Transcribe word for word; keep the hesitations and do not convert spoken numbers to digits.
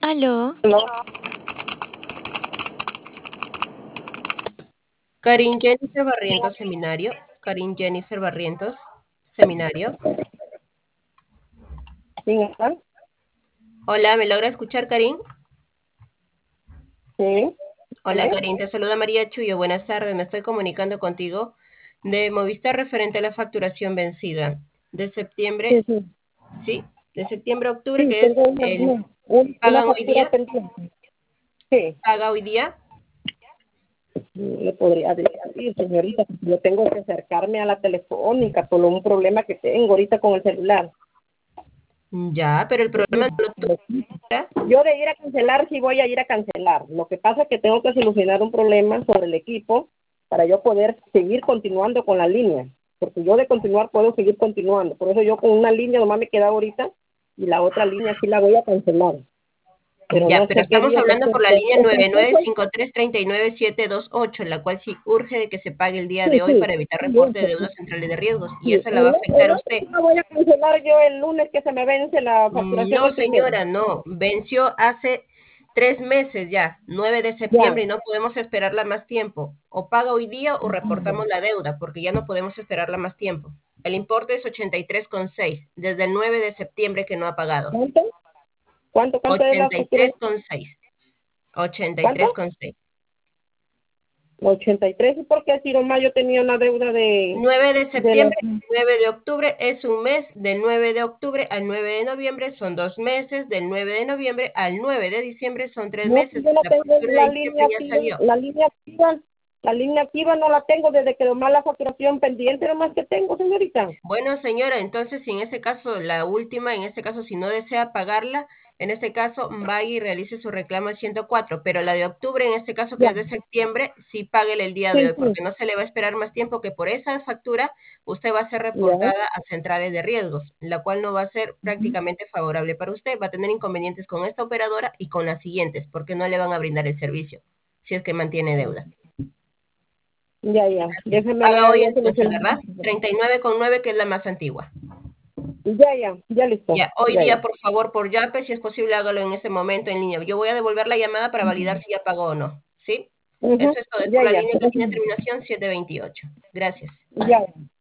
Aló, No, Karin Jennifer Barrientos Seminario. Karin Jennifer Barrientos Seminario. ¿quién está? Hola, ¿me logra escuchar, Karin? Sí. Hola, Karin, te saluda María Chuyo. Buenas tardes, me estoy comunicando contigo de Movistar referente a la facturación vencida de septiembre, Sí, sí. sí, de septiembre a octubre, Sí, que es tengo una, el, una, un- una ¿pagan hoy factura día? pendiente. Sí, ¿Paga hoy día? le podría decir, señorita, que yo tengo que acercarme a la telefónica por un problema que tengo ahorita con el celular. Ya, pero el problema no lo tuviera. Yo de ir a cancelar, sí voy a ir a cancelar. Lo que pasa es que tengo que solucionar un problema sobre el equipo para yo poder seguir continuando con la línea. Porque yo de continuar puedo seguir continuando. Por eso yo con una línea nomás me queda ahorita y la otra línea sí la voy a cancelar. Pero Ya, no pero sé qué estamos día va a hablando ser. por la ¿Es línea el nueve nueve proceso? cinco tres tres nueve siete dos ocho, la cual sí urge de que se pague el día Sí, de hoy sí. para evitar Sí, reporte de eso, sí. deudas centrales de riesgos, y Sí, eso la va a el, afectar el a otro usted. sí la voy a cancelar yo el lunes que se me vence la facturación No, del primero. señora, no, venció hace tres meses ya, nueve de Ya. septiembre, y no podemos esperarla más tiempo. O paga hoy día o reportamos la deuda, porque ya no podemos esperarla más tiempo. El importe es ochenta y tres coma seis, desde el nueve de septiembre que no ha pagado. ¿Cuánto? ¿Cuánto, cuánto es la ochenta y factura? tres coma seis. ochenta y tres ¿Cuánto? coma seis. ochenta y tres. ¿Y por qué si nomás yo tenía una deuda de, nueve de de la... septiembre, nueve de octubre es un mes, del nueve de octubre al nueve de noviembre son dos meses, del nueve de noviembre al nueve de diciembre son tres No, meses. yo no La tengo factura la de diciembre línea ya activa, salió. la línea activa, la línea activa no la tengo desde que nomás la facturación pendiente nomás que tengo, señorita. Bueno, señora, entonces si en ese caso, la última, en ese caso, si no desea pagarla, en este caso vaya y realice su reclamo al ciento cuatro, pero la de octubre, en este caso que Ya. es de septiembre, sí páguele el día de Sí, hoy, sí. porque no se le va a esperar más tiempo, que por esa factura usted va a ser Ya. reportada a centrales de riesgos, la cual no va a ser prácticamente favorable para usted, va a tener inconvenientes con esta operadora y con las siguientes, porque no le van a brindar el servicio, si es que mantiene deuda. Ya, ya. Gracias. Déjeme Paga ver hoy ya entonces, solucionar. ¿verdad? treinta y nueve con nueve, que es la más antigua. Ya, ya, ya listo. Ya, hoy Ya, día, ya. por favor, por Yape, si es posible, hágalo en ese momento en línea. Yo voy a devolver la llamada para validar si ya pagó o no, ¿sí? Ujú. Eso es todo, es por Ya, la ya. línea que tiene terminación siete veintiocho. Gracias. Ya.